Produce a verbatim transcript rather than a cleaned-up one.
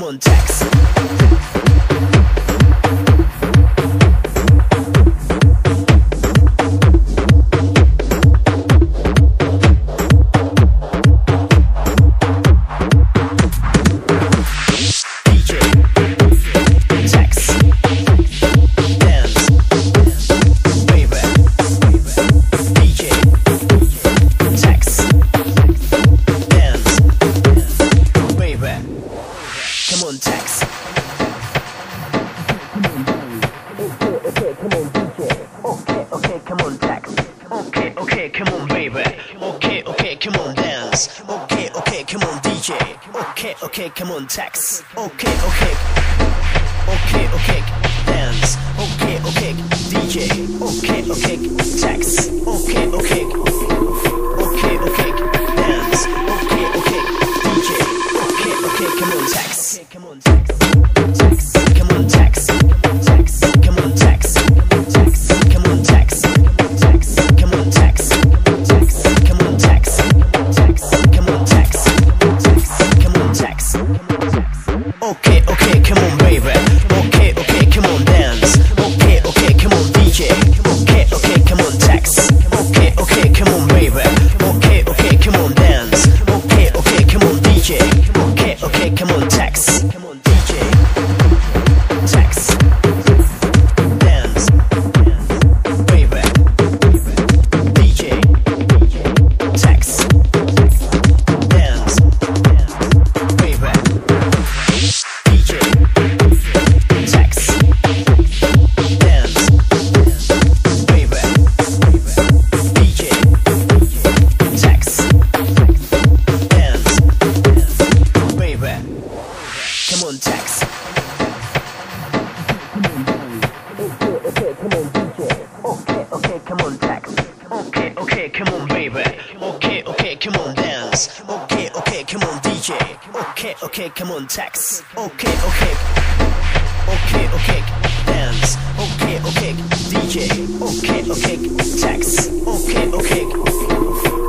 on, Tex. Come on, Tex. Okay, okay, come on, D J. Okay, okay, come on, Tex. Okay, okay, come on, baby. Okay, okay, come on, dance. Okay, okay, come on, D J. Okay, okay, come on, Tex. Okay, okay. Okay, okay, dance. Okay, okay, D J. Okay, okay, Tex. Okay, okay. Okay, okay, dance. Okay, okay, D J. Okay, okay, come on, Tex. Come on, Tex. Tex. Come on, Tex. Tex. Come on, Tex. Tex. Come on, Tex. Tex. Come on, Tex. Tex. Come on, Tex. Tex. Come on, Tex. Tex. Come on, Tex. Okay, okay, come on, baby. Okay, okay, come on, dance. Okay, okay, come on, D J. Okay, okay, come on, Tex. Okay, okay, come on, baby. Okay, okay, come on, dance. Okay, okay, come on, D J. Okay, okay, come on, Tex. Come on, D J. Tex. Dance. Baby. D J. Tex. Dance. Baby. D J. Tex. Dance. Baby. D J. Tex. Dance. Baby. Come on, Tex. Okay, okay, come on, D J. Okay, okay, come on, Tex. Okay, okay, come on, baby. Okay, okay, come on, dance. Okay, okay, come on, D J. Okay, okay, come on, Tex. Okay, okay. Okay, okay, dance. Okay, okay, D J. Okay, okay, Tex. Okay, okay.